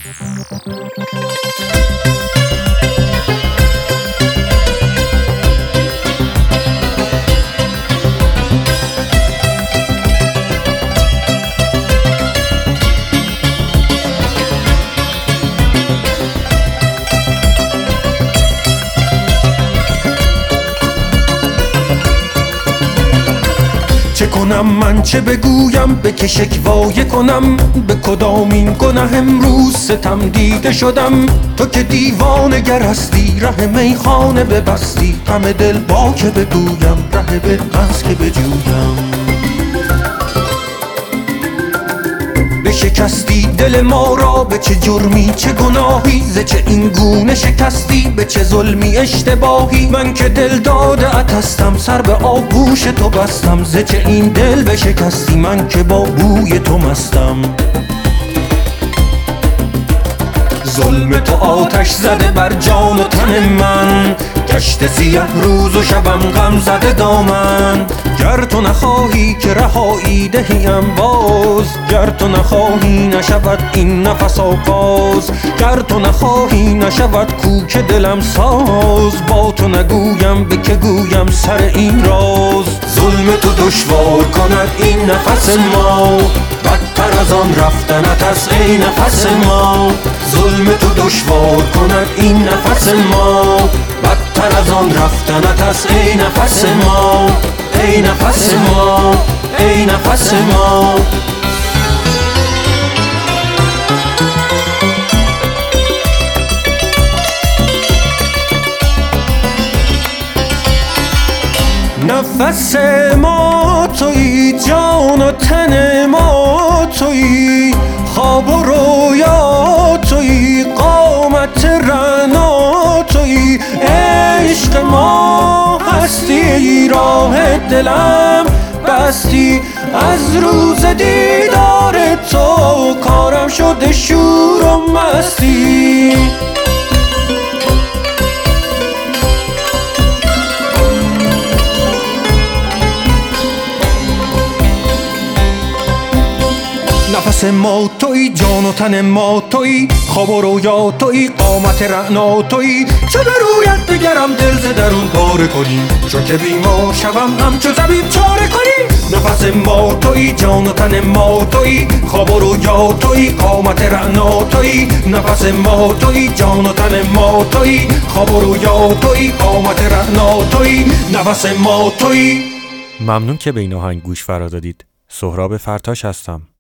چه کنم من چه بگویم به که شکوایه کنم؟ به کدام این گناه امروز ستم دیده شدم؟ تو که دیوانه گر هستی ره میخانه ببستی، غم دل با که بگویم ره به از که بجویم. شکستی دل ما را به چه جرمی چه گناهی، ز چه این گونه شکستی به چه ظلمی اشتباهی؟ من که دل داده ات هستم سر به آغوش تو بستم، ز چه این دل بشکستی من که با بوی تو مستم. ظلم تو آتش زده بر جان و تن من، گشت سیه روز و شبم غم زده دامن. گر تو نخواهی که رهایی دهیم باز، گر تو نخواهی نشود این نفس آغاز، گر تو نخواهی نشود کوک دلم ساز. با تو نگویم به که گویم سر این راز، ظلم تو دشوار کند این نفس ما، بدتر از آن رفتنت است ای نفس ما. ظلم تو دشوار کند این نفس ما، بدتر از آن رفتنت است ای نفس ما، ای نفس ما، ای نفس ما. نفس ما تویی، جان و تن ما تویی، خواب و رویا تویی، قامت رعنا تویی. عشق ما هستی، راه دلم بستی، از روز دیدار تو کارم شده شور و مستی. نفس ما تویی، جان و تن ما تویی، خواب و رویا تویی، قامت رعنا تویی. چه به رویت بگرم دل ز درون پاره کنی، چون که بیمار شوم همچو طبیب چاره کنی. نفس ما تویی، جان و تن ما تویی، خواب و رویا تویی، قامت رعنا تویی. نفس ما تویی، جان و تن ما تویی، خواب و رویا تویی، قامت رعنا تویی. نفس ما تویی. ممنون که به این آهنگ گوش فرا دادید. سهراب فرتاش هستم.